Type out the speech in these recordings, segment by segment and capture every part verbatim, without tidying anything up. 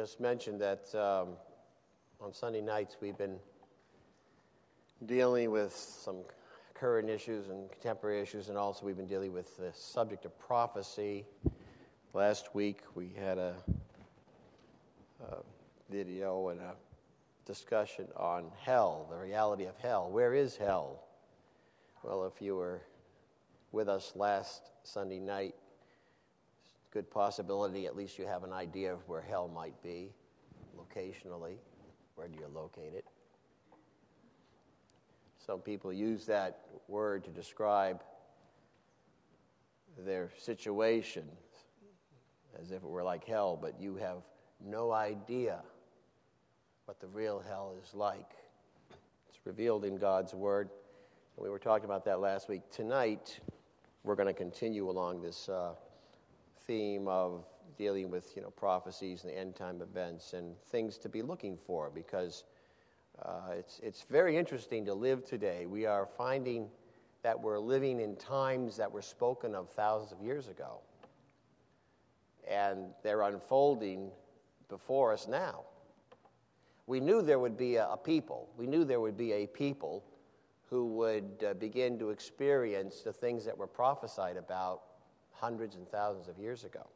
just mentioned that um, on Sunday nights we've been dealing with some current issues and contemporary issues, and also we've been dealing with the subject of prophecy. Last week we had a, a video and a discussion on hell, the reality of hell. Where is hell? Well, if you were with us last Sunday night, good possibility at least you have an idea of where hell might be, locationally. Where do you locate it? Some people use that word to describe their situation as if it were like hell, but you have no idea what the real hell is like. It's revealed in God's Word, and we were talking about that last week. Tonight, we're going to continue along this uh, theme of dealing with, you know, prophecies and the end-time events and things to be looking for, because uh, it's it's very interesting to live today. We are finding that we're living in times that were spoken of thousands of years ago, and they're unfolding before us now. We knew there would be a, a people. We knew there would be a people who would uh, begin to experience the things that were prophesied about hundreds and thousands of years ago.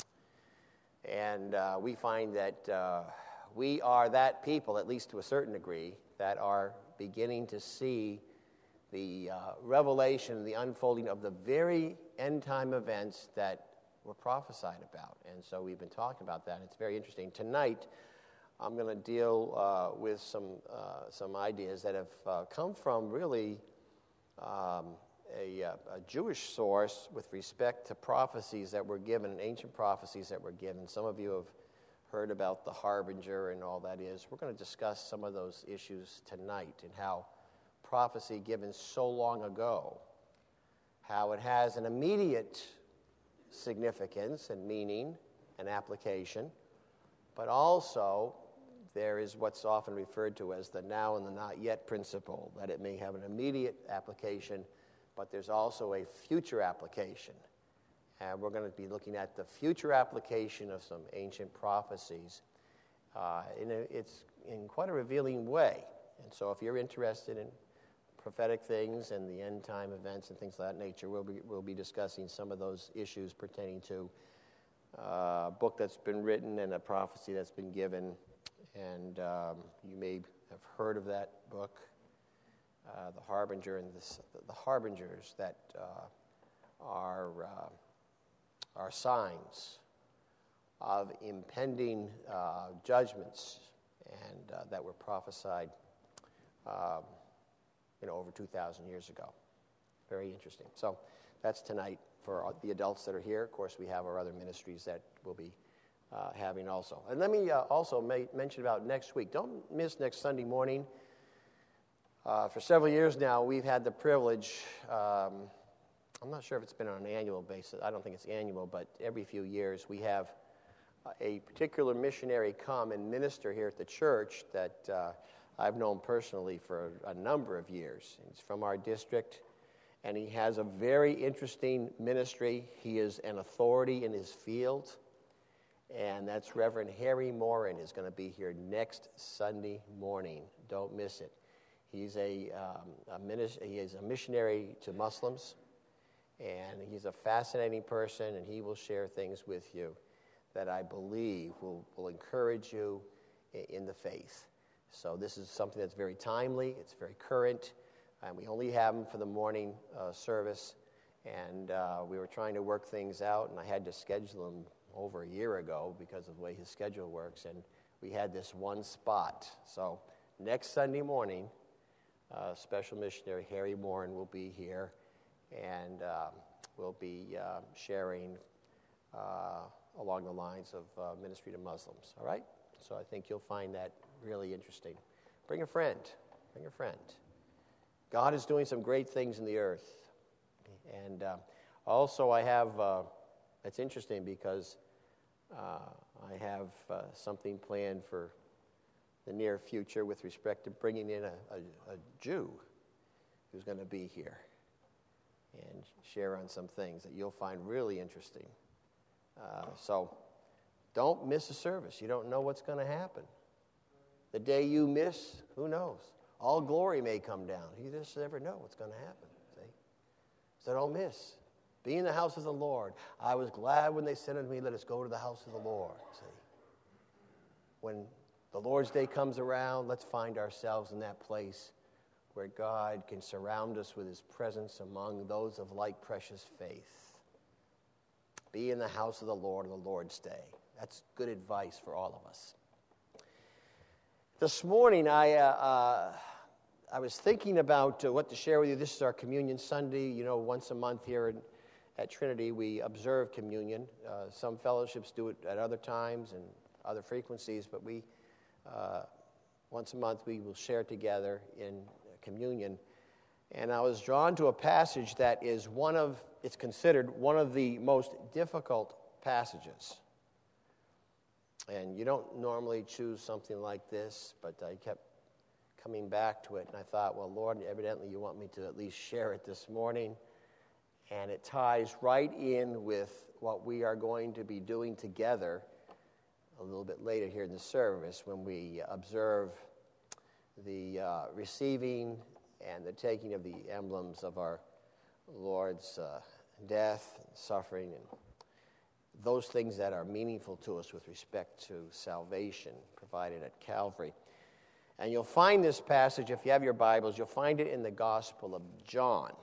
And uh, we find that uh, we are that people, at least to a certain degree, that are beginning to see the uh, revelation, the unfolding of the very end-time events that were prophesied about. And so we've been talking about that. It's very interesting. Tonight, I'm going to deal uh, with some uh, some ideas that have uh, come from really um, a, a Jewish source with respect to prophecies that were given, ancient prophecies that were given. Some of you have heard about the harbinger and all that is. We're going to discuss some of those issues tonight and how prophecy given so long ago, how it has an immediate significance and meaning and application, but also there is what's often referred to as the now and the not yet principle, that it may have an immediate application, but there's also a future application. And we're going to be looking at the future application of some ancient prophecies. Uh, in a, it's in quite a revealing way. And so if you're interested in prophetic things and the end-time events and things of that nature, we'll be, we'll be discussing some of those issues pertaining to uh, a book that's been written and a prophecy that's been given. And um, you may have heard of that book, uh, The Harbinger, and this, the harbingers that uh, are, uh, are signs of impending uh, judgments and uh, that were prophesied um, you know, over two thousand years ago. Very interesting. So that's tonight for the adults that are here. Of course, we have our other ministries that will be Uh, having also. And let me uh, also ma- mention about next week. Don't miss next Sunday morning. Uh, for several years now, we've had the privilege, um, I'm not sure if it's been on an annual basis, I don't think it's annual, but every few years we have uh, a particular missionary come and minister here at the church that uh, I've known personally for a number of years. He's from our district, and he has a very interesting ministry. He is an authority in his field. And that's Reverend Harry Morin is going to be here next Sunday morning. Don't miss it. He's a, um, a minis- he is a missionary to Muslims, and he's a fascinating person, and he will share things with you that I believe will, will encourage you in, in the faith. So this is something that's very timely, it's very current, and we only have him for the morning uh, service, and uh, we were trying to work things out, and I had to schedule him over a year ago because of the way his schedule works, and we had this one spot. So next Sunday morning, uh, Special Missionary Harry Morin will be here, and um, we'll be uh, sharing uh, along the lines of uh, ministry to Muslims, all right? So I think you'll find that really interesting. Bring a friend. Bring a friend. God is doing some great things in the earth. And uh, also I have... Uh, It's interesting because uh, I have uh, something planned for the near future with respect to bringing in a, a, a Jew who's going to be here and share on some things that you'll find really interesting. Uh, so Don't miss a service. You don't know what's going to happen. The day you miss, who knows? All glory may come down. You just never know what's going to happen. See? So don't miss. Be in the house of the Lord. I was glad when they said unto me, let us go to the house of the Lord. See? When the Lord's Day comes around, let's find ourselves in that place where God can surround us with his presence among those of like precious faith. Be in the house of the Lord on the Lord's Day. That's good advice for all of us. This morning, I uh, uh, I was thinking about uh, what to share with you. This is our Communion Sunday. You know, once a month here in, at Trinity, we observe communion. Uh, some fellowships do it at other times and other frequencies, but we, uh, once a month, we will share together in communion. And I was drawn to a passage that is one of, it's considered one of the most difficult passages. And you don't normally choose something like this, but I kept coming back to it, and I thought, well, Lord, evidently you want me to at least share it this morning. And it ties right in with what we are going to be doing together a little bit later here in the service when we observe the uh, receiving and the taking of the emblems of our Lord's uh, death and suffering and those things that are meaningful to us with respect to salvation provided at Calvary. And you'll find this passage, if you have your Bibles, you'll find it in the Gospel of John.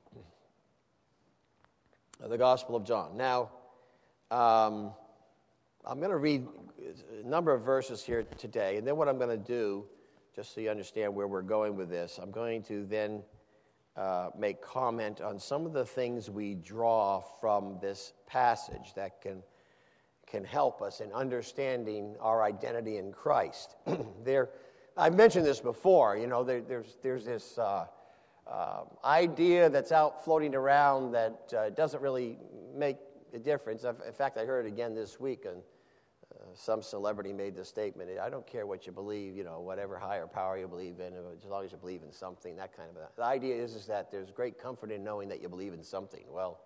The Gospel of John. Now, um, I'm going to read a number of verses here today, and then what I'm going to do, just so you understand where we're going with this, I'm going to then uh, make comment on some of the things we draw from this passage that can can help us in understanding our identity in Christ. there, I've mentioned this before. You know, there, there's there's this uh, uh, idea that's out floating around that uh, doesn't really make a difference. In fact, I heard it again this week, and uh, some celebrity made the statement, I don't care what you believe, you know, whatever higher power you believe in, as long as you believe in something, that kind of a... The idea is, is that there's great comfort in knowing that you believe in something. Well,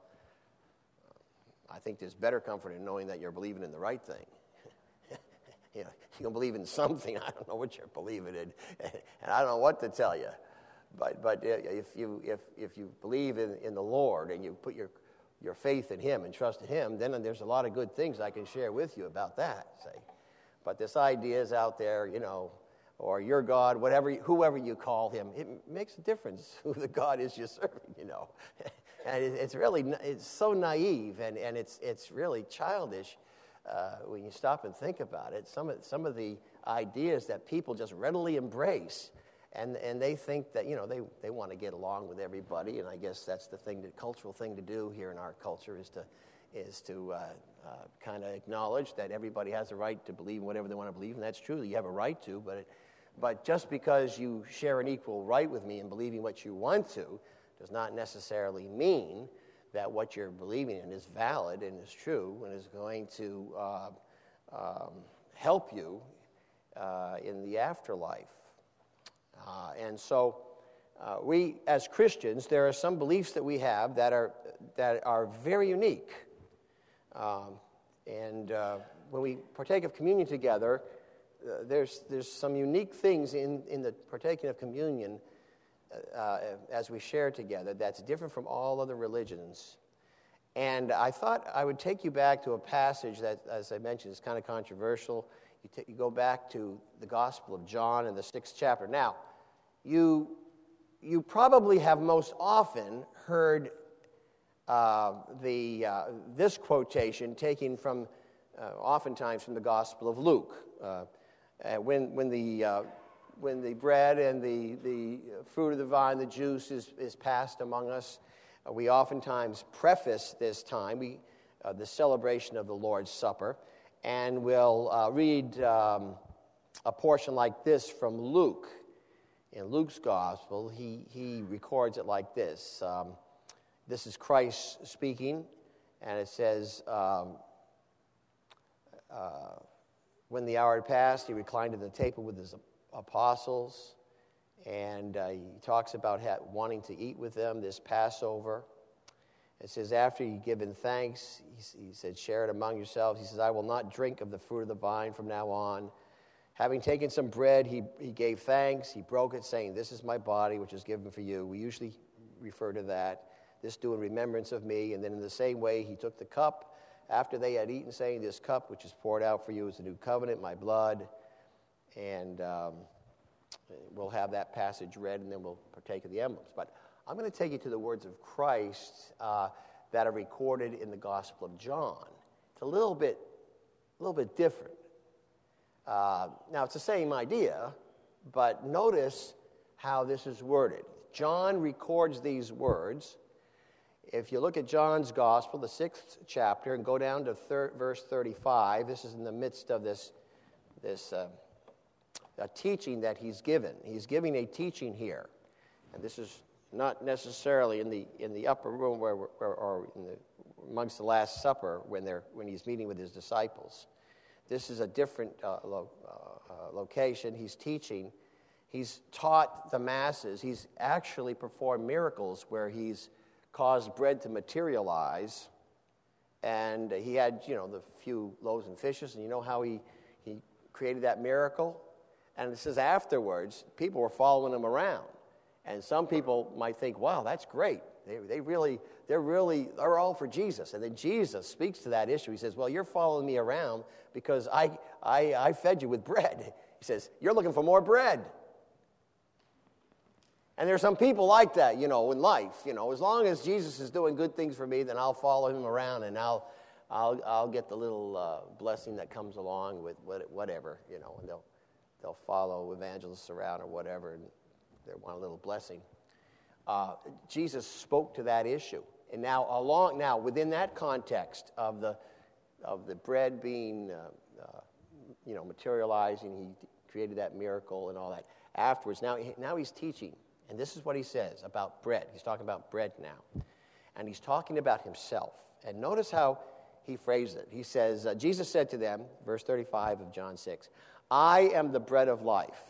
I think there's better comfort in knowing that you're believing in the right thing. You know, you can believe in something, I don't know what you're believing in, and I don't know what to tell you. But but if you if if you believe in, in the Lord and you put your your faith in him and trust in him, then there's a lot of good things I can share with you about that, say. But this idea is out there, you know, or your God, whatever, whoever you call him, it makes a difference who the God is you're serving, you know. And it's really, it's so naive, and, and it's it's really childish uh, when you stop and think about it. Some of, some of the ideas that people just readily embrace, and and they think that, you know, they, they want to get along with everybody, and I guess that's the thing, the cultural thing to do here in our culture is to is to uh, uh, kind of acknowledge that everybody has a right to believe in whatever they want to believe, and that's true, you have a right to, but it, but just because you share an equal right with me in believing what you want to does not necessarily mean that what you're believing in is valid and is true and is going to uh, um, help you uh, in the afterlife. Uh, and so uh, we, as Christians, there are some beliefs that we have that are that are very unique. Um, and uh, when we partake of communion together, uh, there's there's some unique things in, in the partaking of communion uh, as we share together that's different from all other religions. And I thought I would take you back to a passage that, as I mentioned, is kind of controversial. You, t- you go back to the Gospel of John in the sixth chapter. Now, you you probably have most often heard uh, the uh, this quotation taken from, uh, oftentimes from the Gospel of Luke, uh, when when the uh, when the bread and the the fruit of the vine, the juice is is passed among us. Uh, we oftentimes preface this time, we uh, the celebration of the Lord's Supper, and we'll uh, read um, a portion like this from Luke. In Luke's gospel, he, he records it like this. Um, this is Christ speaking, and it says, um, uh, when the hour had passed, he reclined at the table with his apostles, and uh, he talks about ha- wanting to eat with them this Passover. It says, after he given thanks, he, he said, share it among yourselves. He says, I will not drink of the fruit of the vine from now on. Having taken some bread, he, he gave thanks. He broke it, saying, this is my body, which is given for you. We usually refer to that. This do in remembrance of me. And then in the same way, he took the cup after they had eaten, saying, this cup which is poured out for you is the new covenant, my blood. And um, we'll have that passage read, and then we'll partake of the emblems. But I'm going to take you to the words of Christ uh, that are recorded in the Gospel of John. It's a little bit, a little bit different. Uh, now, it's the same idea, but notice how this is worded. John records these words. If you look at John's Gospel, the sixth chapter, and go down to thir- verse thirty-five, this is in the midst of this, this uh, a teaching that he's given. He's giving a teaching here, and this is not necessarily in the in the upper room where, where or in the, amongst the Last Supper when they're when he's meeting with his disciples. This is a different uh, lo, uh, location. He's teaching. He's taught the masses. He's actually performed miracles where he's caused bread to materialize, and he had, you know, the few loaves and fishes, and you know how he he created that miracle. And it says afterwards, people were following him around. And some people might think, wow, that's great. They, they really, they're really, they're all for Jesus. And then Jesus speaks to that issue. He says, well, you're following me around because I, I, I fed you with bread. He says, you're looking for more bread. And there's some people like that, you know, in life. You know, as long as Jesus is doing good things for me, then I'll follow him around and I'll, I'll, I'll get the little uh, blessing that comes along with whatever, you know, and they'll, they'll follow evangelists around or whatever, and they want a little blessing. Uh, Jesus spoke to that issue, and now along now within that context of the of the bread being uh, uh, you know materializing, he created that miracle and all that. Afterwards, now now he's teaching, and this is what he says about bread. He's talking about bread now, and he's talking about himself. And notice how he phrased it. He says, uh, Jesus said to them, verse thirty-five of John six, "I am the bread of life.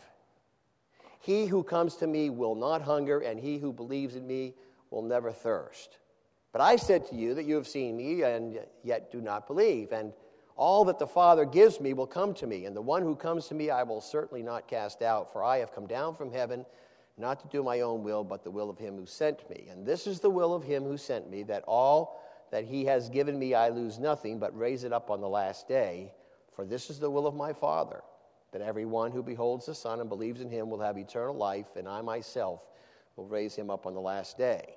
He who comes to me will not hunger, and he who believes in me will never thirst. But I said to you that you have seen me, and yet do not believe. And all that the Father gives me will come to me, and the one who comes to me I will certainly not cast out. For I have come down from heaven, not to do my own will, but the will of him who sent me. And this is the will of him who sent me, that all that he has given me I lose nothing, but raise it up on the last day. For this is the will of my Father, that everyone who beholds the Son and believes in him will have eternal life, and I myself will raise him up on the last day."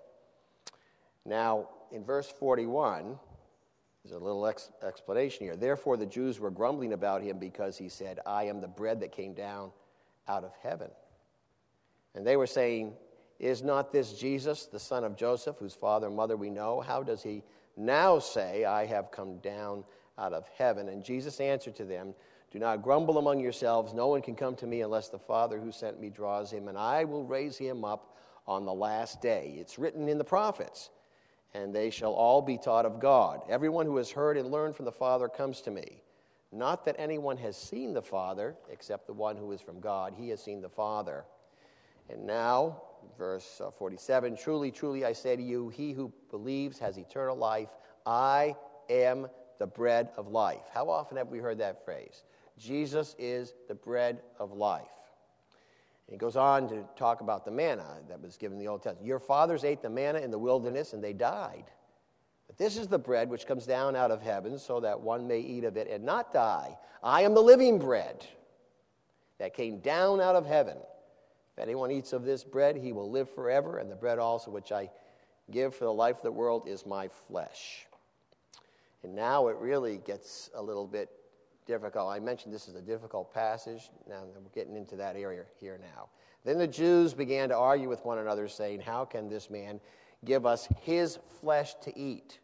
Now, in verse forty-one, there's a little ex- explanation here. "Therefore the Jews were grumbling about him because he said, 'I am the bread that came down out of heaven.' And they were saying, 'Is not this Jesus, the son of Joseph, whose father and mother we know? How does he now say, 'I have come down out of heaven'?" And Jesus answered to them, "Do not grumble among yourselves. No one can come to me unless the Father who sent me draws him, and I will raise him up on the last day. It's written in the prophets, and they shall all be taught of God. Everyone who has heard and learned from the Father comes to me. Not that anyone has seen the Father, except the one who is from God. He has seen the Father." And now, verse forty-seven, "Truly, truly, I say to you, he who believes has eternal life. I am the bread of life." How often have we heard that phrase? Jesus is the bread of life. And he goes on to talk about the manna that was given in the Old Testament. "Your fathers ate the manna in the wilderness, and they died. But this is the bread which comes down out of heaven, so that one may eat of it and not die. I am the living bread that came down out of heaven. If anyone eats of this bread, he will live forever, and the bread also which I give for the life of the world is my flesh." And now it really gets a little bit difficult. I mentioned this is a difficult passage. Now we're getting into that area here now. "Then the Jews began to argue with one another, saying, 'How can this man give us his flesh to eat?'"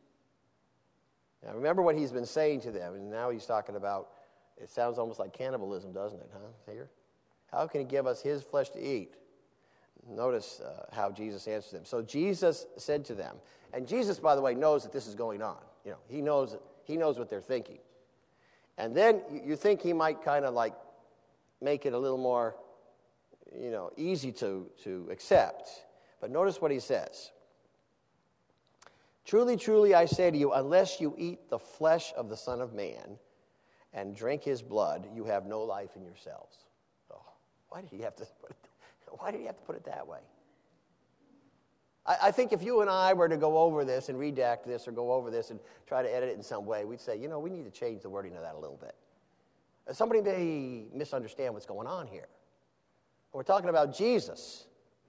Now remember what he's been saying to them, and now he's talking about, it sounds almost like cannibalism, doesn't it, huh? Here? How can he give us his flesh to eat? Notice uh, how Jesus answers them. "So Jesus said to them," and Jesus, by the way, knows that this is going on. You know, he knows he knows what they're thinking. And then you think he might kind of like make it a little more, you know, easy to, to accept. But notice what he says. Truly, truly, I say to you, unless you eat the flesh of the Son of Man and drink his blood, you have no life in yourselves. Oh, why did he have to put it, why did he have to put it that way? I, I think if you and I were to go over this and redact this or go over this and try to edit it in some way, we'd say, you know, we need to change the wording of that a little bit. Somebody may misunderstand what's going on here. We're talking about Jesus.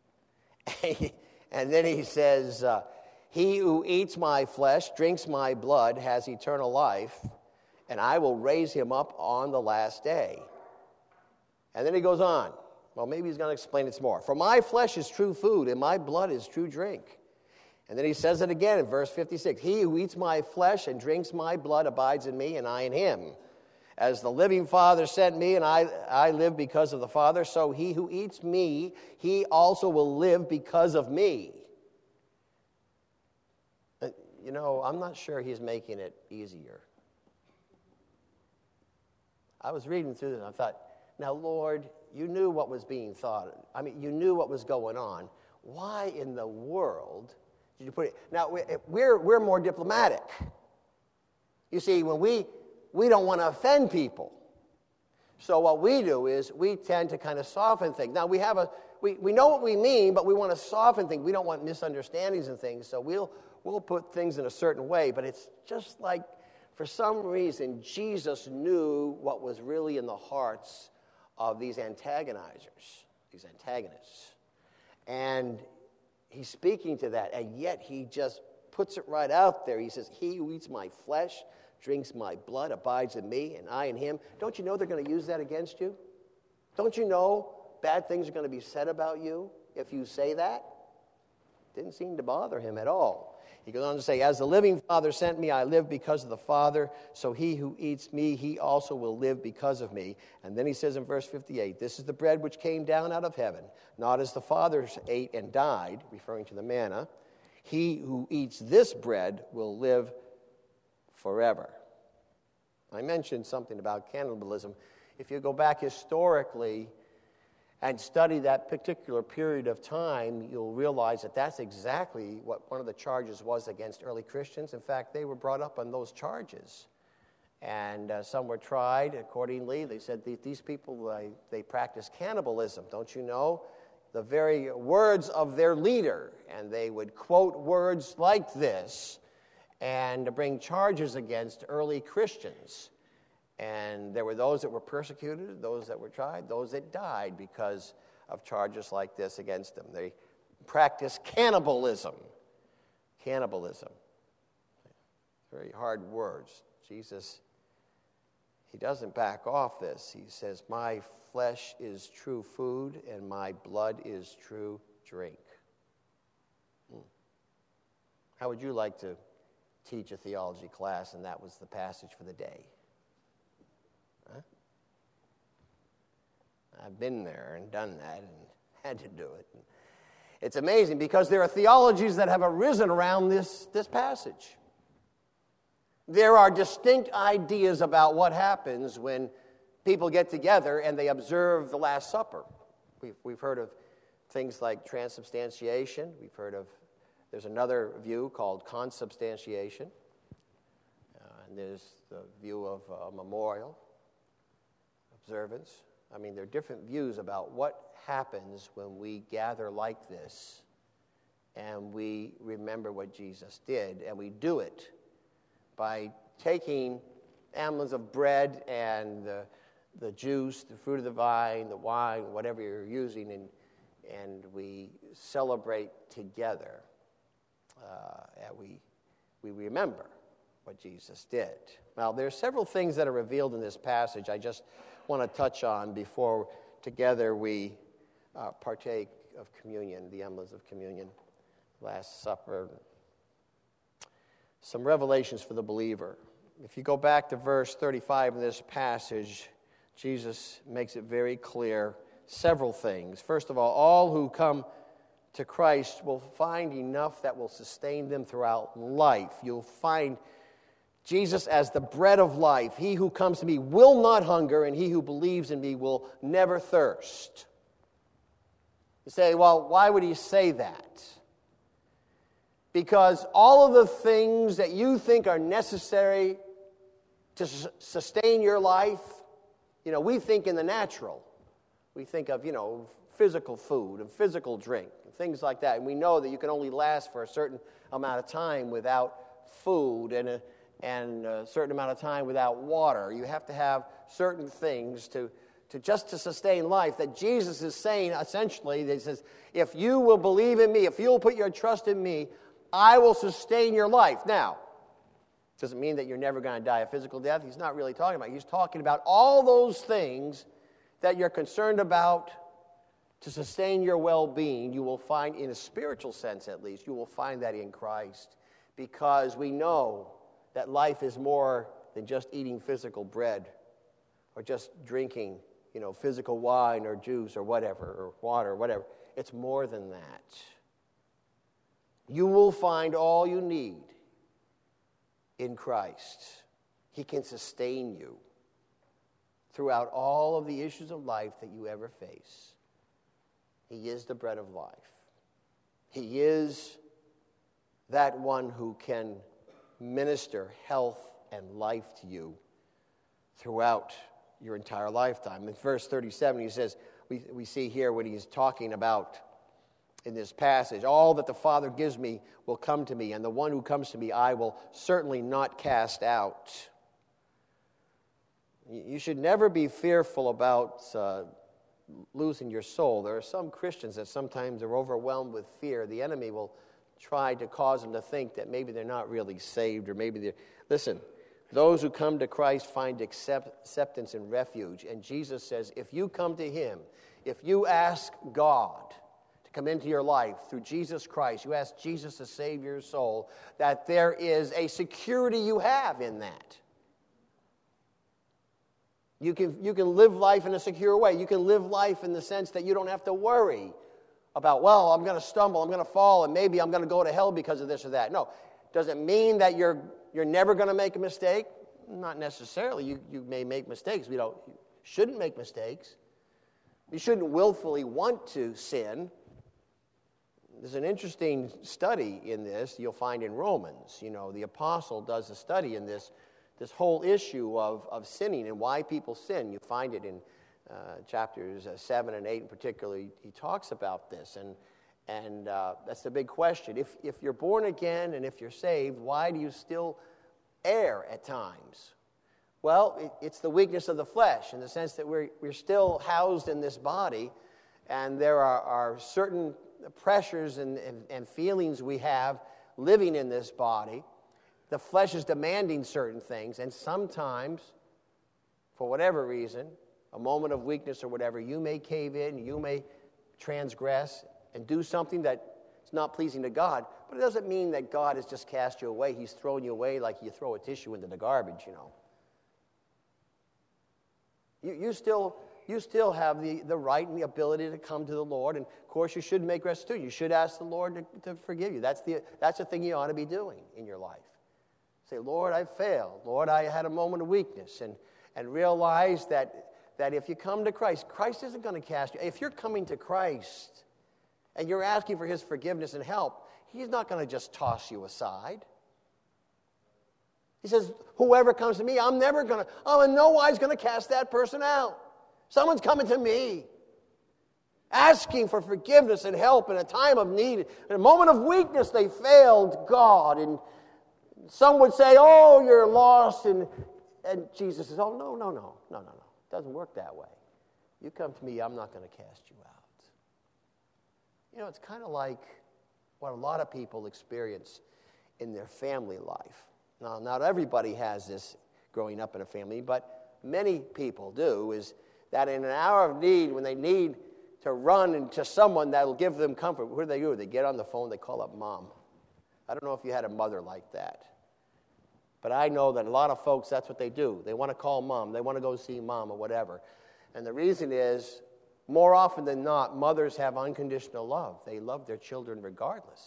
And then he says, uh, he who eats my flesh, drinks my blood, has eternal life, and I will raise him up on the last day. And then he goes on. Well, maybe he's going to explain it some more. For my flesh is true food, and my blood is true drink. And then he says it again in verse fifty-six. He who eats my flesh and drinks my blood abides in me, and I in him. As the living Father sent me, and I, I live because of the Father, so he who eats me, he also will live because of me. You know, I'm not sure he's making it easier. I was reading through this and I thought, now, Lord, you knew what was being thought. I mean, you knew what was going on. Why in the world did you put it? Now, we're, we're more diplomatic. You see, when we, we don't want to offend people. So what we do is we tend to kind of soften things. Now, we have a, we, we know what we mean, but we want to soften things. We don't want misunderstandings and things, so we'll We'll put things in a certain way, but it's just like, for some reason, Jesus knew what was really in the hearts of these antagonizers, these antagonists. And he's speaking to that, and yet he just puts it right out there. He says, he who eats my flesh, drinks my blood, abides in me, and I in him. Don't you know they're going to use that against you? Don't you know bad things are going to be said about you if you say that? Didn't seem to bother him at all. He goes on to say, as the living Father sent me, I live because of the Father, so he who eats me, he also will live because of me. And then he says in verse fifty-eight, this is the bread which came down out of heaven, not as the fathers ate and died, referring to the manna. He who eats this bread will live forever. I mentioned something about cannibalism. If you go back historically and study that particular period of time, you'll realize that that's exactly what one of the charges was against early Christians. In fact, they were brought up on those charges. And uh, some were tried accordingly. They said these people, uh, they practice cannibalism, don't you know? The very words of their leader. And they would quote words like this and bring charges against early Christians. And there were those that were persecuted, those that were tried, those that died because of charges like this against them. They practiced cannibalism. Cannibalism. Very hard words. Jesus, he doesn't back off this. He says, my flesh is true food and my blood is true drink. Hmm. How would you like to teach a theology class and that was the passage for the day? Huh? I've been there and done that and had to do it. It's amazing because there are theologies that have arisen around this, this passage. There are distinct ideas about what happens when people get together and they observe the Last Supper. We've, we've heard of things like transubstantiation. We've heard of, there's another view called consubstantiation. Uh, and there's the view of uh, memorial observance. I mean, there are different views about what happens when we gather like this and we remember what Jesus did, and we do it by taking emblems of bread and the, the juice, the fruit of the vine, the wine, whatever you're using, and, and we celebrate together. Uh, and we, we remember what Jesus did. Now, there are several things that are revealed in this passage I just want to touch on before together we uh, partake of communion, the emblems of communion, Last Supper. Some revelations for the believer. If you go back to verse thirty-five in this passage, Jesus makes it very clear several things. First of all, all who come to Christ will find enough that will sustain them throughout life. You'll find Jesus as the bread of life. He who comes to me will not hunger, and he who believes in me will never thirst. You say, well, why would he say that? Because all of the things that you think are necessary to su- sustain your life, you know, we think in the natural. We think of, you know, physical food and physical drink and things like that. And we know that you can only last for a certain amount of time without food and a, and a certain amount of time without water. You have to have certain things to, to just to sustain life. That Jesus is saying, essentially, that he says, if you will believe in me, if you'll put your trust in me, I will sustain your life. Now, doesn't mean that you're never going to die a physical death. He's not really talking about it. He's talking about all those things that you're concerned about to sustain your well-being. You will find, in a spiritual sense at least, you will find that in Christ. Because we know that life is more than just eating physical bread or just drinking, you know, physical wine or juice or whatever, or water or whatever. It's more than that. You will find all you need in Christ. He can sustain you throughout all of the issues of life that you ever face. He is the bread of life. He is that one who can minister health and life to you throughout your entire lifetime. In verse thirty-seven, he says, we, we see here what he's talking about in this passage. All that the Father gives me will come to me, and the one who comes to me I will certainly not cast out. You should never be fearful about uh, losing your soul. There are some Christians that sometimes are overwhelmed with fear. The enemy will try to cause them to think that maybe they're not really saved, or maybe they're... Listen, those who come to Christ find accept, acceptance and refuge. And Jesus says, if you come to him, if you ask God to come into your life through Jesus Christ, you ask Jesus to save your soul, that there is a security you have in that. You can, you can live life in a secure way. You can live life in the sense that you don't have to worry about, well, I'm going to stumble, I'm going to fall, and maybe I'm going to go to hell because of this or that. No. Does it mean that you're you're never going to make a mistake? Not necessarily. You, you may make mistakes. We don't, you shouldn't make mistakes. You shouldn't willfully want to sin. There's an interesting study in this you'll find in Romans. You know, the apostle does a study in this, this whole issue of, of sinning and why people sin. You find it in uh, chapters uh, seven and eight in particular. He, he talks about this, and and uh, that's the big question. If if you're born again and if you're saved, why do you still err at times? Well, it, it's the weakness of the flesh in the sense that we're we're still housed in this body, and there are, are certain pressures and, and, and feelings we have living in this body. The flesh is demanding certain things, and sometimes, for whatever reason, a moment of weakness or whatever, you may cave in, you may transgress and do something that's not pleasing to God. But it doesn't mean that God has just cast you away. He's thrown you away like you throw a tissue into the garbage, you know. You, you still you still have the, the right and the ability to come to the Lord. And, of course, you should make restitution. You should ask the Lord to, to forgive you. That's the, that's the thing you ought to be doing in your life. Say, Lord, I failed. Lord, I had a moment of weakness. And, and realize that, that if you come to Christ, Christ isn't going to cast you. If you're coming to Christ and you're asking for his forgiveness and help, he's not going to just toss you aside. He says, whoever comes to me, I'm never going to, I'm in no wise going to cast that person out. Someone's coming to me, asking for forgiveness and help in a time of need. In a moment of weakness, they failed God. And some would say, oh, you're lost. And, and Jesus says, oh, no, no, no, no, no, no. It doesn't work that way. You come to me, I'm not going to cast you out. You know, it's kind of like what a lot of people experience in their family life. Now, not everybody has this growing up in a family, but many people do, is that in an hour of need, when they need to run into someone that will give them comfort, what do they do? They get on the phone, they call up mom. I don't know if you had a mother like that. But I know that a lot of folks, that's what they do. They want to call mom. They want to go see mom or whatever. And the reason is, more often than not, mothers have unconditional love. They love their children regardless.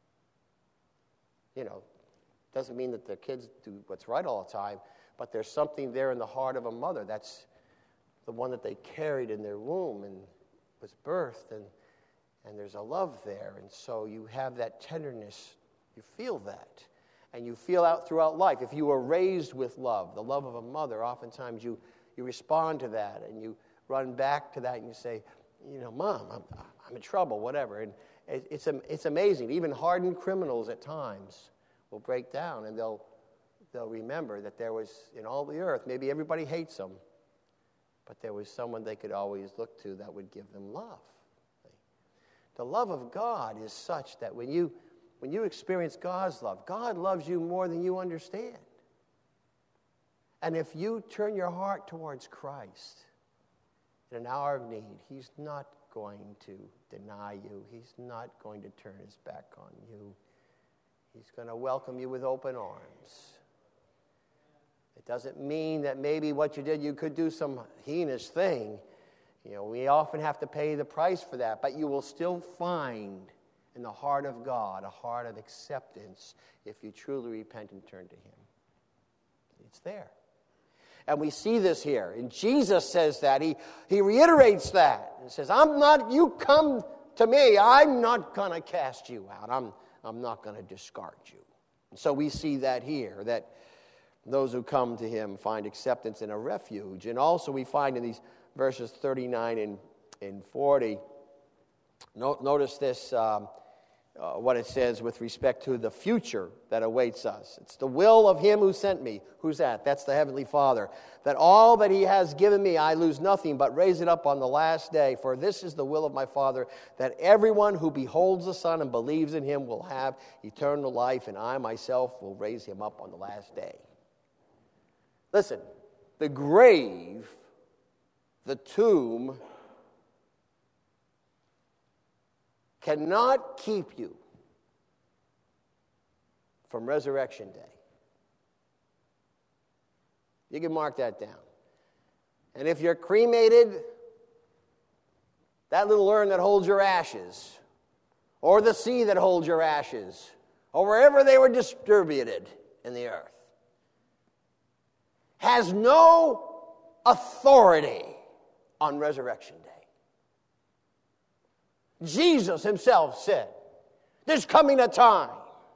You know, doesn't mean that their kids do what's right all the time, but there's something there in the heart of a mother. That's the one that they carried in their womb and was birthed, and, and there's a love there. And so you have that tenderness You feel that. And you feel out throughout life. If you were raised with love, the love of a mother, oftentimes you, you respond to that and you run back to that and you say, you know, Mom, I'm, I'm in trouble, whatever. And it, it's, it's amazing. Even hardened criminals at times will break down and they'll, they'll remember that there was, in all the earth, maybe everybody hates them, but there was someone they could always look to that would give them love. The love of God is such that when you When you experience God's love, God loves you more than you understand. And if you turn your heart towards Christ in an hour of need, He's not going to deny you. He's not going to turn His back on you. He's going to welcome you with open arms. It doesn't mean that maybe what you did, you could do some heinous thing. You know, we often have to pay the price for that, but you will still find in the heart of God a heart of acceptance if you truly repent and turn to Him. It's there. And we see this here. And Jesus says that. He, he reiterates that. And says, I'm not, you come to me, I'm not going to cast you out. I'm, I'm not going to discard you. And so we see that here, that those who come to Him find acceptance in a refuge. And also we find in these verses thirty-nine and, and forty, no, notice this, um, Uh, what it says with respect to the future that awaits us. It's the will of Him who sent me. Who's that? That's the Heavenly Father. That all that He has given me, I lose nothing, but raise it up on the last day. For this is the will of my Father, that everyone who beholds the Son and believes in Him will have eternal life, and I myself will raise him up on the last day. Listen, the grave, the tomb, cannot keep you from Resurrection Day. You can mark that down. And if you're cremated, that little urn that holds your ashes, or the sea that holds your ashes, or wherever they were distributed in the earth, has no authority on Resurrection Day. Jesus Himself said, there's coming a time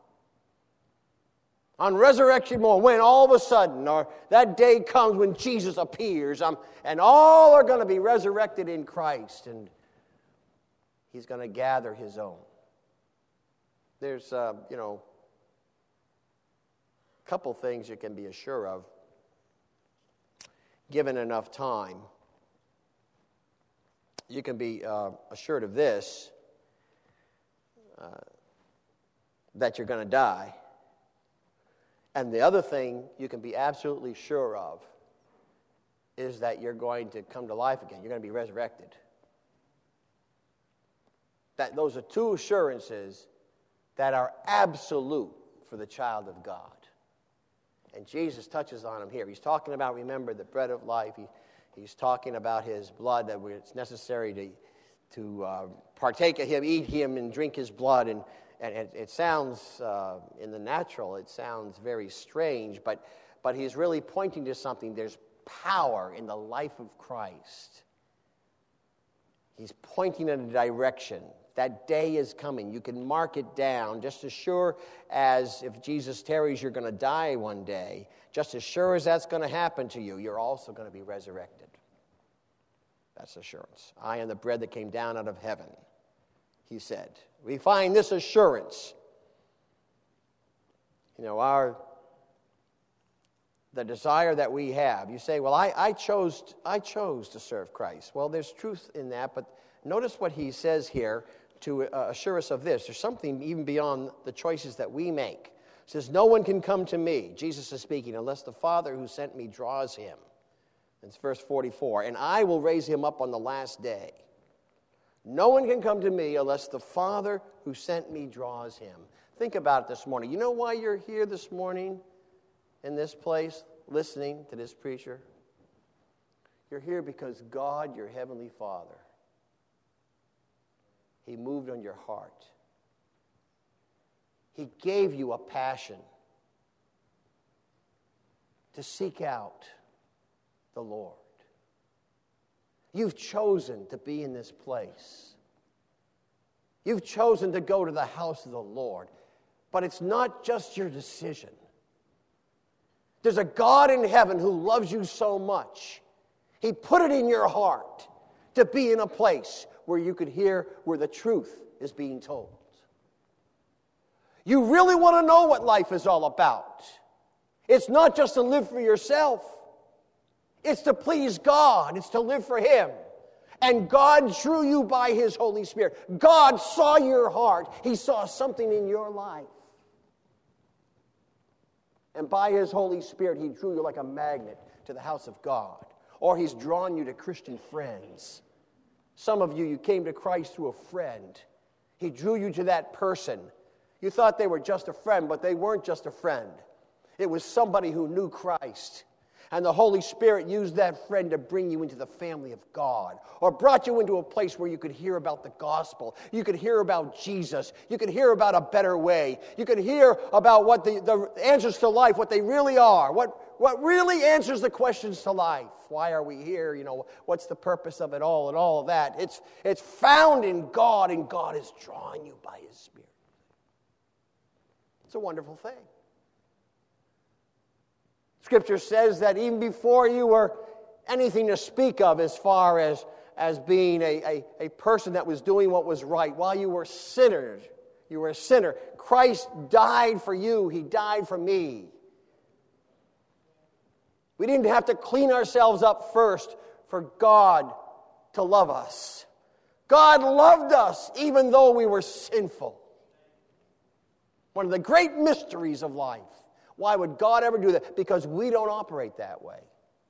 on resurrection morning when all of a sudden, or that day comes when Jesus appears, um, and all are going to be resurrected in Christ, and He's going to gather His own. There's, uh, you know, a couple things you can be assured of, given enough time. You can be uh, assured of this, uh, that you're going to die. And the other thing you can be absolutely sure of is that you're going to come to life again. You're going to be resurrected. That those are two assurances that are absolute for the child of God. And Jesus touches on them here. He's talking about, remember, the bread of life. He, He's talking about His blood, that it's necessary to, to uh, partake of Him, eat Him, and drink His blood. And, and it, it sounds, uh, in the natural, it sounds very strange, but, but He's really pointing to something. There's power in the life of Christ. He's pointing in a direction. That day is coming. You can mark it down just as sure as if Jesus tarries, you're going to die one day. Just as sure as that's going to happen to you, you're also going to be resurrected. That's assurance. I am the bread that came down out of heaven, He said. We find this assurance. You know, our the desire that we have. You say, well, I, I chose I chose to serve Christ. Well, there's truth in that, but notice what He says here to uh, assure us of this. There's something even beyond the choices that we make. It says, no one can come to me, Jesus is speaking, unless the Father who sent me draws him. It's verse forty-four. And I will raise him up on the last day. No one can come to me unless the Father who sent me draws him. Think about it this morning. You know why you're here this morning in this place listening to this preacher? You're here because God, your heavenly Father, He moved on your heart. He gave you a passion to seek out the Lord. You've chosen to be in this place. You've chosen to go to the house of the Lord. But it's not just your decision. There's a God in heaven who loves you so much. He put it in your heart to be in a place where you could hear where the truth is being told. You really want to know what life is all about. It's not just to live for yourself. It's to please God. It's to live for Him. And God drew you by His Holy Spirit. God saw your heart. He saw something in your life. And by His Holy Spirit, He drew you like a magnet to the house of God. Or He's drawn you to Christian friends. Some of you, you came to Christ through a friend. He drew you to that person. You thought they were just a friend, but they weren't just a friend. It was somebody who knew Christ. And the Holy Spirit used that friend to bring you into the family of God, or brought you into a place where you could hear about the gospel. You could hear about Jesus. You could hear about a better way. You could hear about what the, the answers to life, what they really are, what, what really answers the questions to life. Why are we here? You know, what's the purpose of it all and all of that? It's, it's found in God, and God is drawing you by His Spirit. It's a wonderful thing. Scripture says that even before you were anything to speak of as far as, as being a, a, a person that was doing what was right, while you were sinners, you were a sinner, Christ died for you. He died for me. We didn't have to clean ourselves up first for God to love us. God loved us even though we were sinful. One of the great mysteries of life. Why would God ever do that? Because we don't operate that way.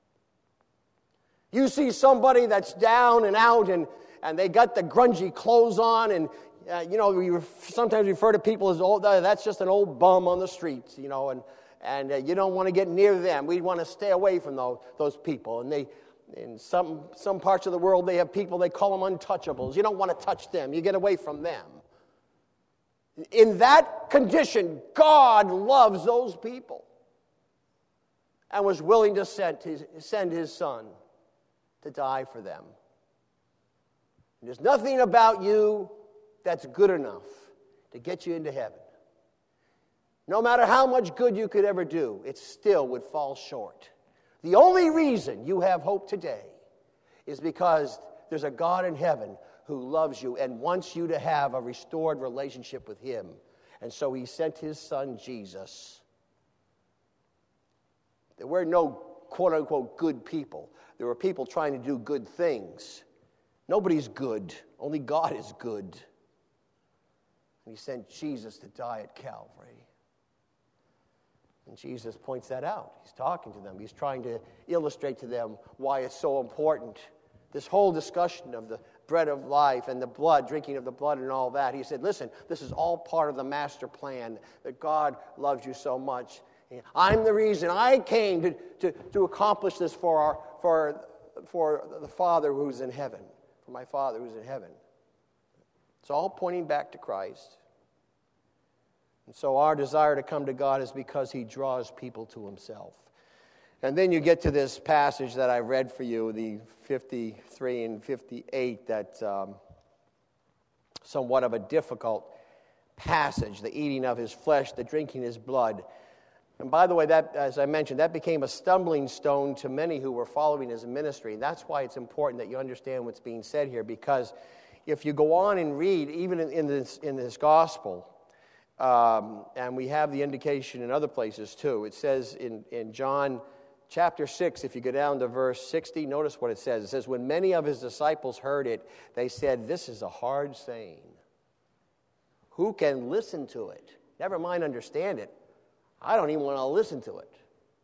You see somebody that's down and out and, and they got the grungy clothes on and, uh, you know, we sometimes refer to people as old, uh, that's just an old bum on the streets, you know, and, and uh, you don't want to get near them. We want to stay away from those, those people. And they, in some, some parts of the world, they have people, they call them untouchables. You don't want to touch them. You get away from them. In that condition, God loves those people and was willing to send his, send his Son to die for them. There's nothing about you that's good enough to get you into heaven. No matter how much good you could ever do, it still would fall short. The only reason you have hope today is because there's a God in heaven who loves you and wants you to have a restored relationship with Him. And so He sent His Son, Jesus. There were no quote-unquote good people. There were people trying to do good things. Nobody's good. Only God is good. And He sent Jesus to die at Calvary. And Jesus points that out. He's talking to them. He's trying to illustrate to them why it's so important. This whole discussion of the bread of life and the blood, drinking of the blood and all that. He said, listen, this is all part of the master plan that God loves you so much. I'm the reason I came to, to, to accomplish this for, our, for, for the Father who's in heaven, for my Father who's in heaven. It's all pointing back to Christ. And so our desire to come to God is because He draws people to Himself. And then you get to this passage that I read for you, the fifty-three and fifty-eight, that um, somewhat of a difficult passage, the eating of His flesh, the drinking His blood. And by the way, that, as I mentioned, that became a stumbling stone to many who were following His ministry. And that's why it's important that you understand what's being said here, because if you go on and read, even in, in, this, in this gospel, um, and we have the indication in other places too, it says in, in John chapter six, if you go down to verse sixty, notice what it says. It says, when many of His disciples heard it, they said, this is a hard saying. Who can listen to it? Never mind understand it. I don't even want to listen to it.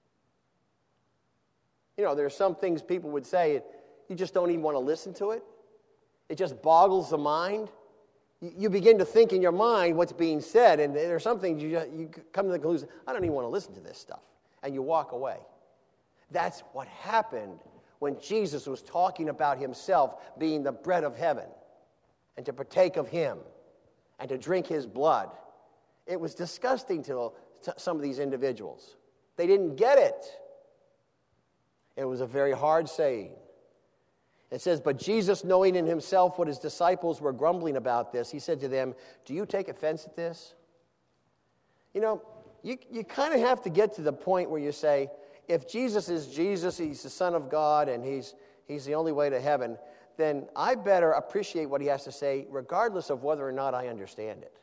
You know, there are some things people would say, you just don't even want to listen to it. It just boggles the mind. You begin to think in your mind what's being said, and there are some things you, just, you come to the conclusion, I don't even want to listen to this stuff. And you walk away. That's what happened when Jesus was talking about Himself being the bread of heaven and to partake of Him and to drink His blood. It was disgusting to, to some of these individuals. They didn't get it. It was a very hard saying. It says, but Jesus, knowing in Himself what His disciples were grumbling about this, He said to them, do you take offense at this? You know, you, you kind of have to get to the point where you say, if Jesus is Jesus, he's the Son of God, and he's, he's the only way to heaven, then I better appreciate what he has to say regardless of whether or not I understand it.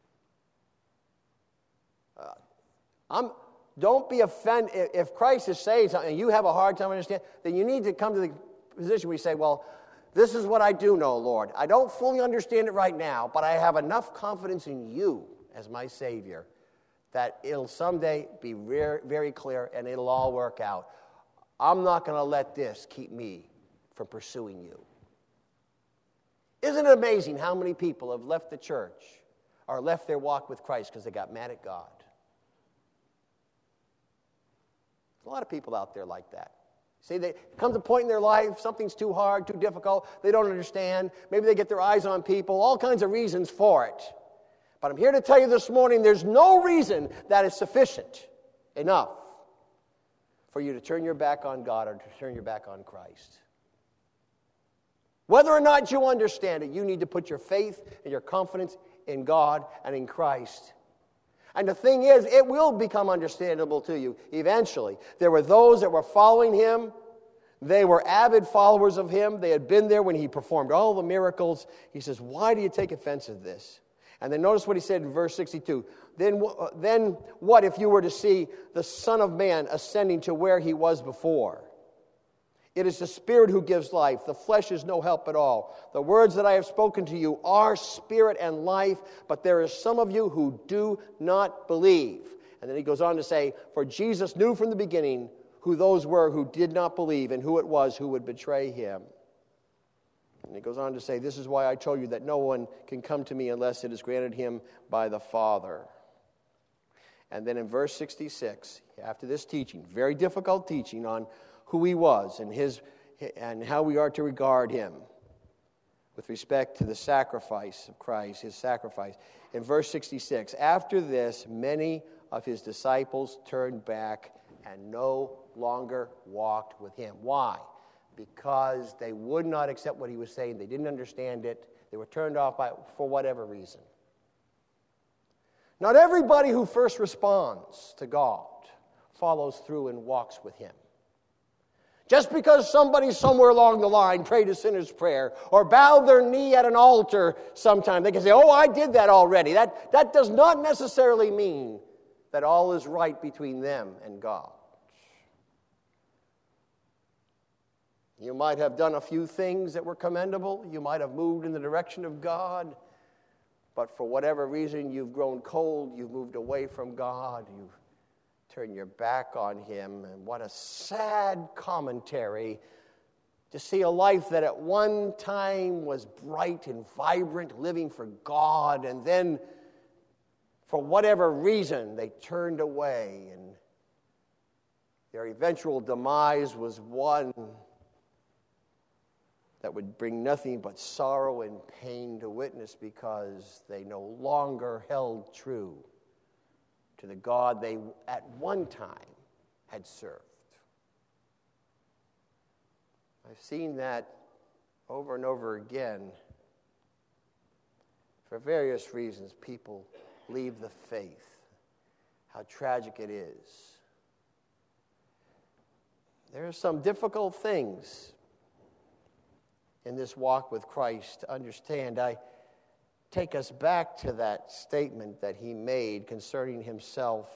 Uh, I'm, don't be offended. If Christ is saying something and you have a hard time understanding, then you need to come to the position where you say, well, this is what I do know, Lord. I don't fully understand it right now, but I have enough confidence in you as my Savior that it'll someday be very, very clear and it'll all work out. I'm not going to let this keep me from pursuing you. Isn't it amazing how many people have left the church or left their walk with Christ because they got mad at God? A lot of people out there like that. See, there comes a point in their life, something's too hard, too difficult, they don't understand. Maybe they get their eyes on people, all kinds of reasons for it. But I'm here to tell you this morning, there's no reason that is sufficient enough for you to turn your back on God or to turn your back on Christ. Whether or not you understand it, you need to put your faith and your confidence in God and in Christ. And the thing is, it will become understandable to you eventually. There were those that were following him. They were avid followers of him. They had been there when he performed all the miracles. He says, why do you take offense at this? And then notice what he said in verse sixty-two. Then, then what if you were to see the Son of Man ascending to where he was before? It is the Spirit who gives life. The flesh is no help at all. The words that I have spoken to you are spirit and life, but there is some of you who do not believe. And then he goes on to say, for Jesus knew from the beginning who those were who did not believe and who it was who would betray him. And he goes on to say, this is why I told you that no one can come to me unless it is granted him by the Father. And then in verse sixty-six, after this teaching, very difficult teaching on who he was and his and how we are to regard him with respect to the sacrifice of Christ, his sacrifice. In verse sixty-six, after this, many of his disciples turned back and no longer walked with him. Why? Because they would not accept what he was saying. They didn't understand it. They were turned off by for whatever reason. Not everybody who first responds to God follows through and walks with him. Just because somebody somewhere along the line prayed a sinner's prayer or bowed their knee at an altar sometime, they can say, oh, I did that already. That, that does not necessarily mean that all is right between them and God. You might have done a few things that were commendable. You might have moved in the direction of God. But for whatever reason, you've grown cold. You've moved away from God. You've turn your back on him. And what a sad commentary to see a life that at one time was bright and vibrant, living for God, and then for whatever reason they turned away, and their eventual demise was one that would bring nothing but sorrow and pain to witness because they no longer held true to the God they at one time had served. I've seen that over and over again. For various reasons, people leave the faith. How tragic it is. There are some difficult things in this walk with Christ to understand. I take us back to that statement that he made concerning himself.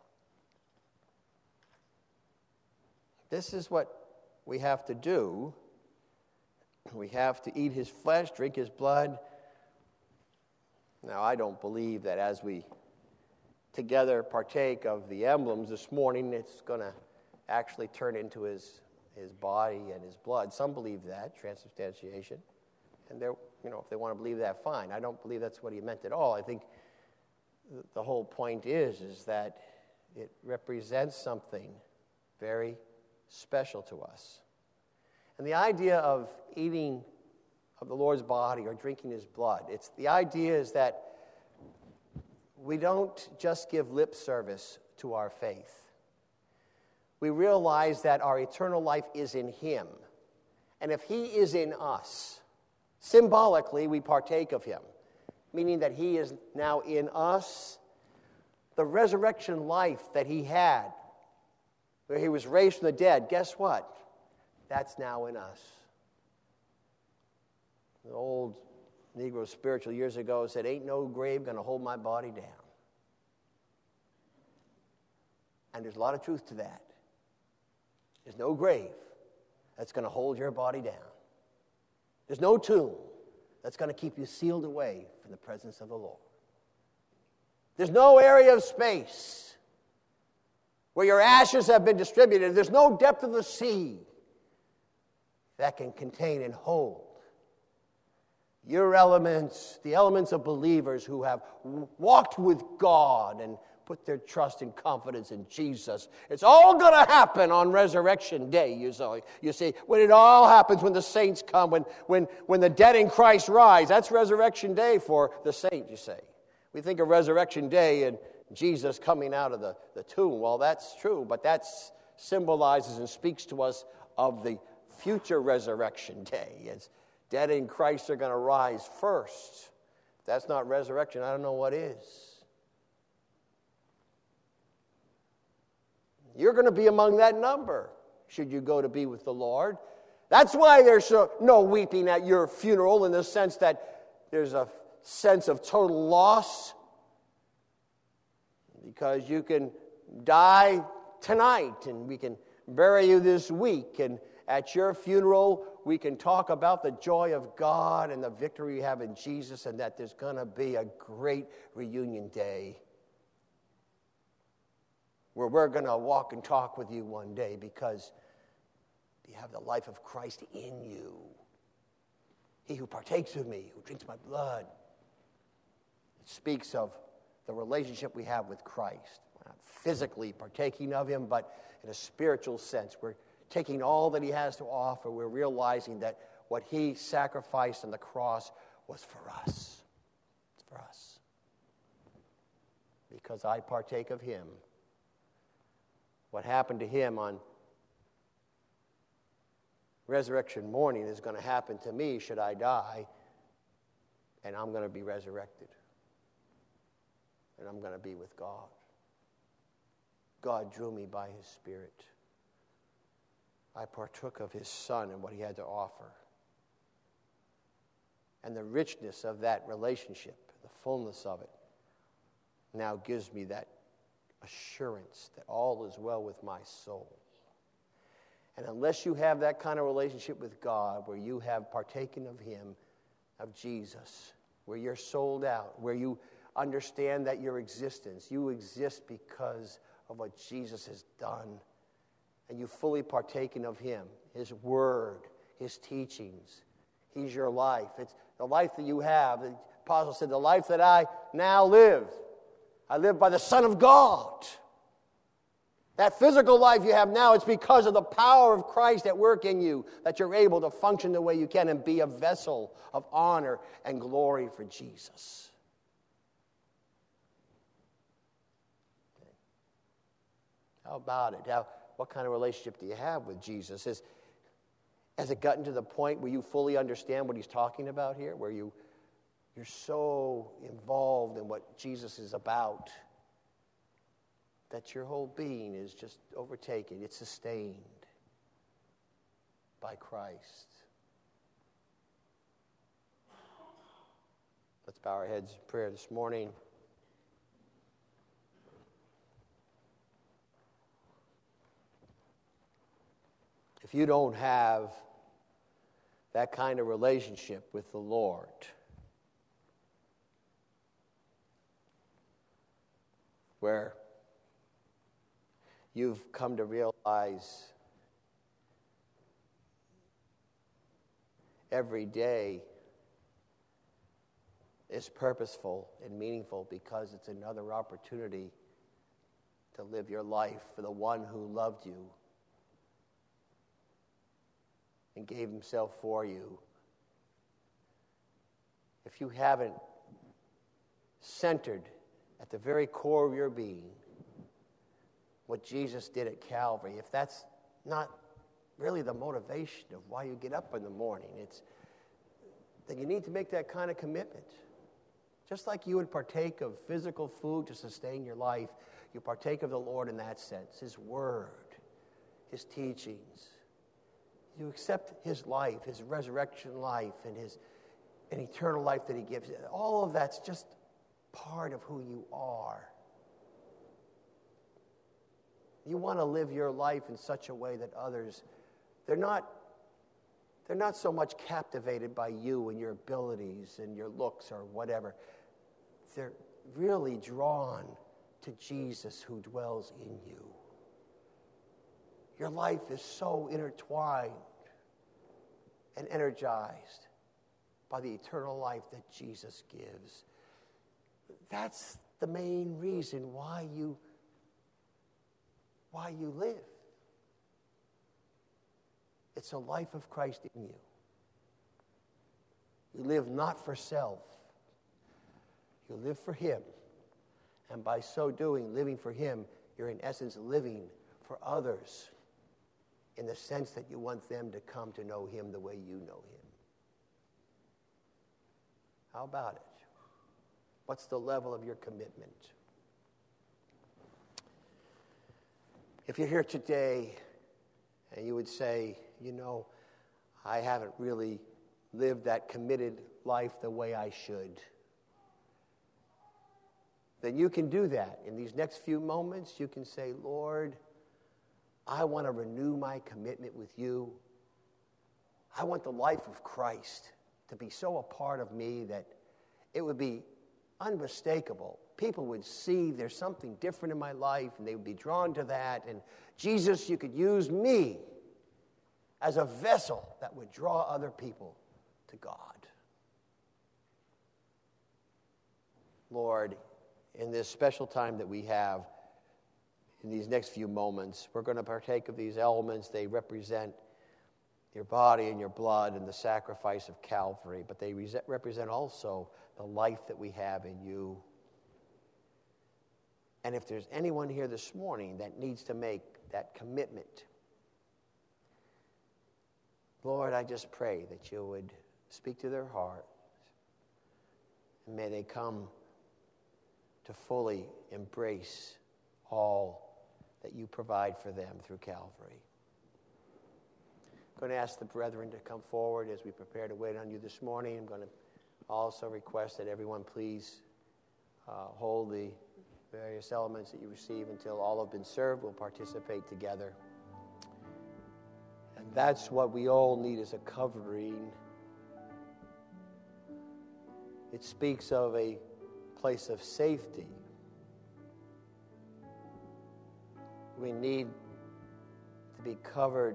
This is what we have to do. We have to eat his flesh, drink his blood. Now, I don't believe that as we together partake of the emblems this morning, it's going to actually turn into his, his body and his blood. Some believe that, transubstantiation. And they're, you know, if they want to believe that, fine. I don't believe that's what he meant at all. I think the whole point is, is that it represents something very special to us. And the idea of eating of the Lord's body or drinking his blood, it's the idea is that we don't just give lip service to our faith. We realize that our eternal life is in him. And if he is in us, symbolically we partake of him, meaning that he is now in us. the resurrection life that he had, where he was raised from the dead, guess what? That's now in us. An old Negro spiritual years ago said, ain't no grave going to hold my body down. And there's a lot of truth to that. There's no grave that's going to hold your body down. There's no tomb that's going to keep you sealed away from the presence of the Lord. There's no area of space where your ashes have been distributed. There's no depth of the sea that can contain and hold your elements, the elements of believers who have walked with God and put their trust and confidence in Jesus. It's all going to happen on Resurrection Day, you see. You see, when it all happens, when the saints come, when, when, when the dead in Christ rise. That's Resurrection Day for the saints, you say. We think of Resurrection Day and Jesus coming out of the, the tomb. Well, that's true, but that symbolizes and speaks to us of the future Resurrection Day. It's dead in Christ are going to rise first. If that's not resurrection, I don't know what is. You're going to be among that number, should you go to be with the Lord. That's why there's no weeping at your funeral, in the sense that there's a sense of total loss, because you can die tonight and we can bury you this week, and at your funeral we can talk about the joy of God and the victory we have in Jesus, and that there's going to be a great reunion day where we're going to walk and talk with you one day, because you have the life of Christ in you. He who partakes of me, who drinks my blood. It speaks of the relationship we have with Christ. We're not physically partaking of him, but in a spiritual sense. We're taking all that he has to offer. We're realizing that what he sacrificed on the cross was for us. It's for us. Because I partake of him. What happened to him on resurrection morning is going to happen to me should I die, and I'm going to be resurrected. And I'm going to be with God. God drew me by his Spirit. I partook of his Son and what he had to offer. And the richness of that relationship, the fullness of it, now gives me that assurance that all is well with my soul. And unless you have that kind of relationship with God, where you have partaken of him, of Jesus, where you're sold out, where you understand that your existence, you exist because of what Jesus has done, and you've fully partaken of him, his word, his teachings. He's your life. It's the life that you have. The apostle said, the life that I now live, I live by the Son of God. That physical life you have now, it's because of the power of Christ at work in you that you're able to function the way you can and be a vessel of honor and glory for Jesus. How about it? How, what kind of relationship do you have with Jesus? Has, has it gotten to the point where you fully understand what he's talking about here? Where you, you're so involved in what Jesus is about that your whole being is just overtaken. It's sustained by Christ. Let's bow our heads in prayer this morning. If you don't have that kind of relationship with the Lord, where you've come to realize every day is purposeful and meaningful because it's another opportunity to live your life for the one who loved you and gave himself for you. If you haven't centered at the very core of your being what Jesus did at Calvary, if that's not really the motivation of why you get up in the morning, it's then you need to make that kind of commitment Just like you would partake of physical food to sustain your life, you partake of the Lord in that sense, His Word, His teachings. You accept His life, His resurrection life, and His an eternal life that He gives. All of that's just part of who you are. You want to live your life in such a way that others, they're not, they're not so much captivated by you and your abilities and your looks or whatever. They're really drawn to Jesus who dwells in you. Your life is so intertwined and energized by the eternal life that Jesus gives. That's the main reason why you, why you live. It's a life of Christ in you. You live not for self. You live for Him. And by so doing, living for Him, you're in essence living for others in the sense that you want them to come to know Him the way you know Him. How about it? What's the level of your commitment? If you're here today and you would say, you know, I haven't really lived that committed life the way I should, then you can do that. In these next few moments, you can say, Lord, I want to renew my commitment with you. I want the life of Christ to be so a part of me that it would be unmistakable. People would see there's something different in my life, and they would be drawn to that. And Jesus, you could use me as a vessel that would draw other people to God. Lord, in this special time that we have, in these next few moments, we're going to partake of these elements. They represent your body and your blood and the sacrifice of Calvary, but they represent also the life that we have in you. And if there's anyone here this morning that needs to make that commitment, Lord, I just pray that you would speak to their heart, and may they come to fully embrace all that you provide for them through Calvary. I'm going to ask the brethren to come forward as we prepare to wait on you this morning. I'm going to also request that everyone please uh, hold the various elements that you receive until all have been served. We'll participate together. And that's what we all need as a covering. It speaks of a place of safety. We need to be covered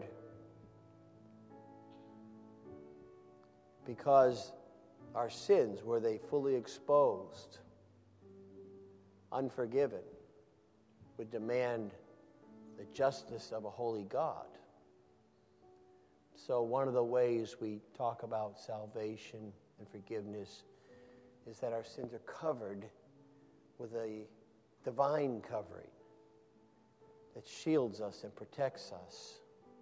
because our sins, were they fully exposed, unforgiven, would demand the justice of a holy God. So one of the ways we talk about salvation and forgiveness is that our sins are covered with a divine covering that shields us and protects us,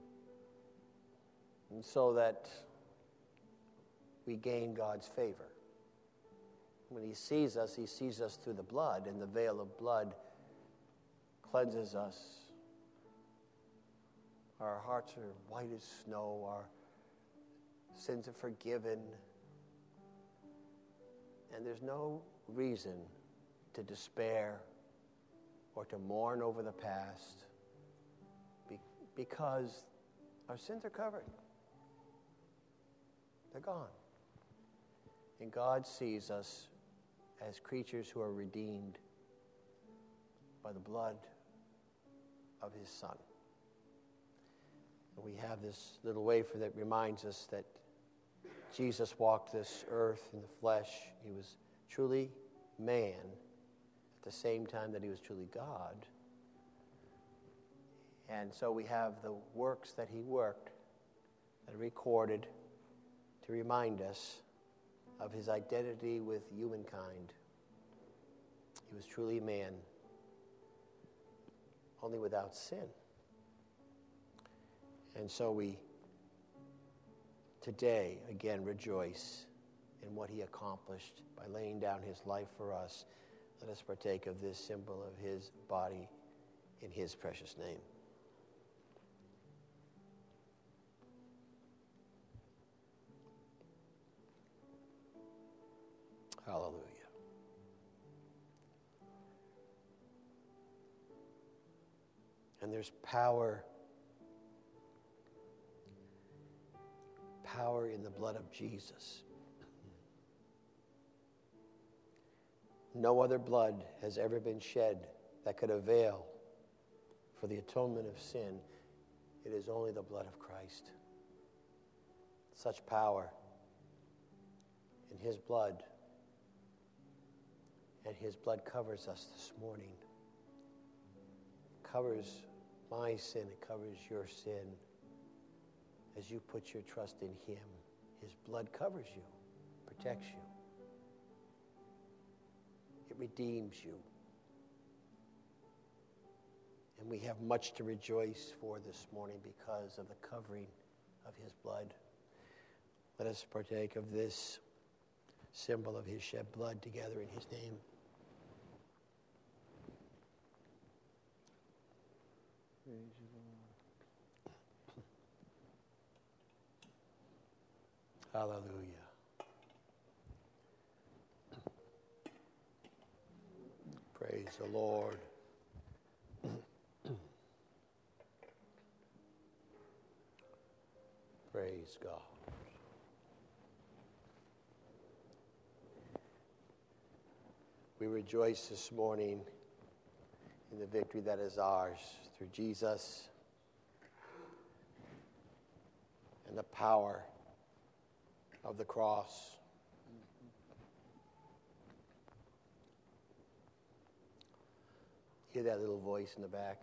and so that we gain God's favor. When He sees us, He sees us through the blood, and the veil of blood cleanses us. Our hearts are white as snow. Our sins are forgiven. And there's no reason to despair or to mourn over the past be- because our sins are covered. They're gone. And God sees us as creatures who are redeemed by the blood of His Son. And we have this little wafer that reminds us that Jesus walked this earth in the flesh. He was truly man at the same time that He was truly God. And so we have the works that He worked that are recorded to remind us of His identity with humankind. He was truly man, only without sin. And so we today again rejoice in what he accomplished by laying down his life for us. Let us partake of this symbol of his body in his precious name. Hallelujah. And there's power, power in the blood of Jesus. No other blood has ever been shed that could avail for the atonement of sin. It is only the blood of Christ. Such power in his blood. And his blood covers us this morning. It covers my sin. It covers your sin. As you put your trust in him, his blood covers you, protects you. It redeems you. And we have much to rejoice for this morning because of the covering of his blood. Let us partake of this symbol of his shed blood together in his name. Praise you, Lord. Hallelujah. Praise the Lord. Praise God. We rejoice this morning in the victory that is ours through Jesus and the power of the cross. Hear that little voice in the back?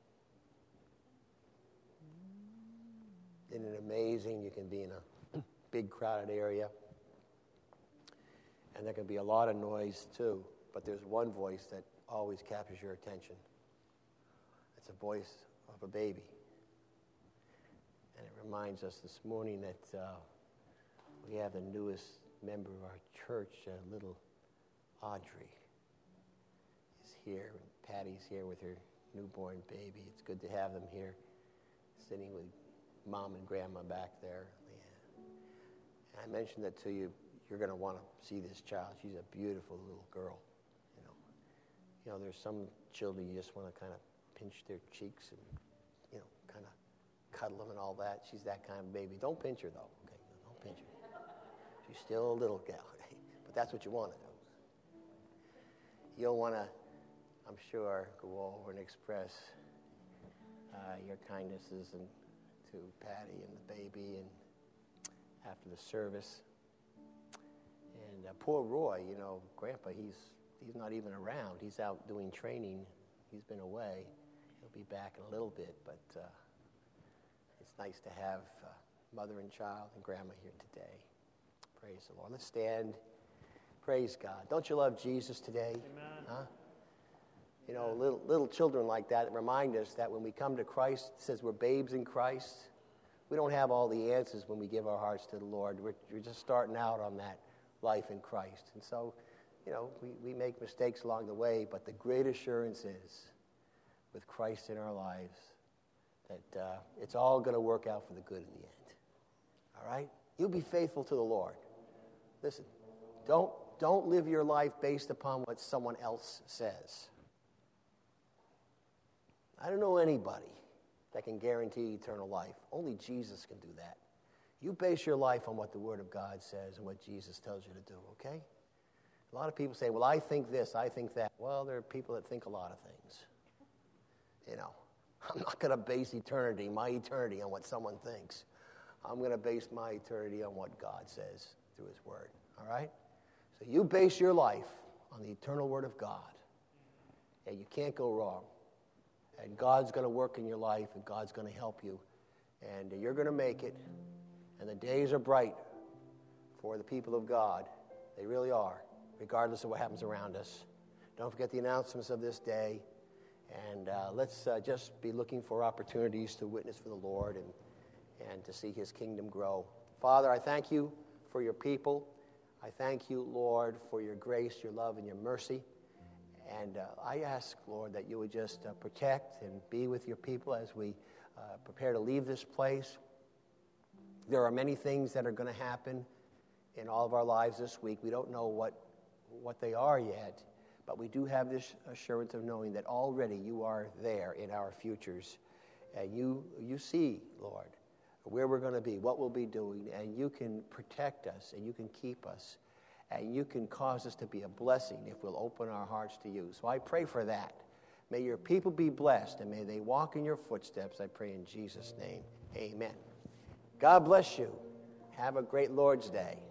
Isn't it amazing? You can be in a big crowded area, and there can be a lot of noise too, but there's one voice that always captures your attention. It's a voice of a baby. And it reminds us this morning that uh, we have the newest member of our church, uh, little Audrey is here, and Patty's here with her newborn baby. It's good to have them here, sitting with Mom and Grandma back there. Yeah. And I mentioned that to you. You're going to want to see this child. She's a beautiful little girl. You know, you know. There's some children you just want to kind of pinch their cheeks and, you know, kind of cuddle them and all that. She's that kind of baby. Don't pinch her though. Okay, don't pinch her. She's still a little gal, okay? But that's what you want to do. You'll want to, I'm sure, go over and express uh, your kindnesses and to Patty and the baby, and after the service. And uh, poor Roy, you know, Grandpa, he's he's not even around. He's out doing training. He's been away. He'll be back in a little bit, but uh, it's nice to have uh, mother and child and Grandma here today. Praise the Lord. Let's stand. Praise God. Don't you love Jesus today? Amen. Huh? You know, little little children like that remind us that when we come to Christ, it says we're babes in Christ. We don't have all the answers when we give our hearts to the Lord. We're, we're just starting out on that life in Christ. And so, you know, we, we make mistakes along the way, but the great assurance is, with Christ in our lives, that uh, it's all going to work out for the good in the end. All right? You be faithful to the Lord. Listen, don't, don't live your life based upon what someone else says. I don't know anybody that can guarantee eternal life. Only Jesus can do that. You base your life on what the Word of God says and what Jesus tells you to do, okay? A lot of people say, well, I think this, I think that. Well, there are people that think a lot of things. You know, I'm not going to base eternity, my eternity, on what someone thinks. I'm going to base my eternity on what God says through His Word, all right? So you base your life on the eternal Word of God, and you can't go wrong. And God's going to work in your life, and God's going to help you. And you're going to make it. And the days are bright for the people of God. They really are, regardless of what happens around us. Don't forget the announcements of this day. And uh, let's uh, just be looking for opportunities to witness for the Lord and, and to see His kingdom grow. Father, I thank you for your people. I thank you, Lord, for your grace, your love, and your mercy. And uh, I ask, Lord, that you would just uh, protect and be with your people as we uh, prepare to leave this place. There are many things that are going to happen in all of our lives this week. We don't know what, what they are yet, but we do have this assurance of knowing that already you are there in our futures. And you, you see, Lord, where we're going to be, what we'll be doing, and you can protect us, and you can keep us, and you can cause us to be a blessing if we'll open our hearts to you. So I pray for that. May your people be blessed, and may they walk in your footsteps, I pray in Jesus' name. Amen. God bless you. Have a great Lord's Day.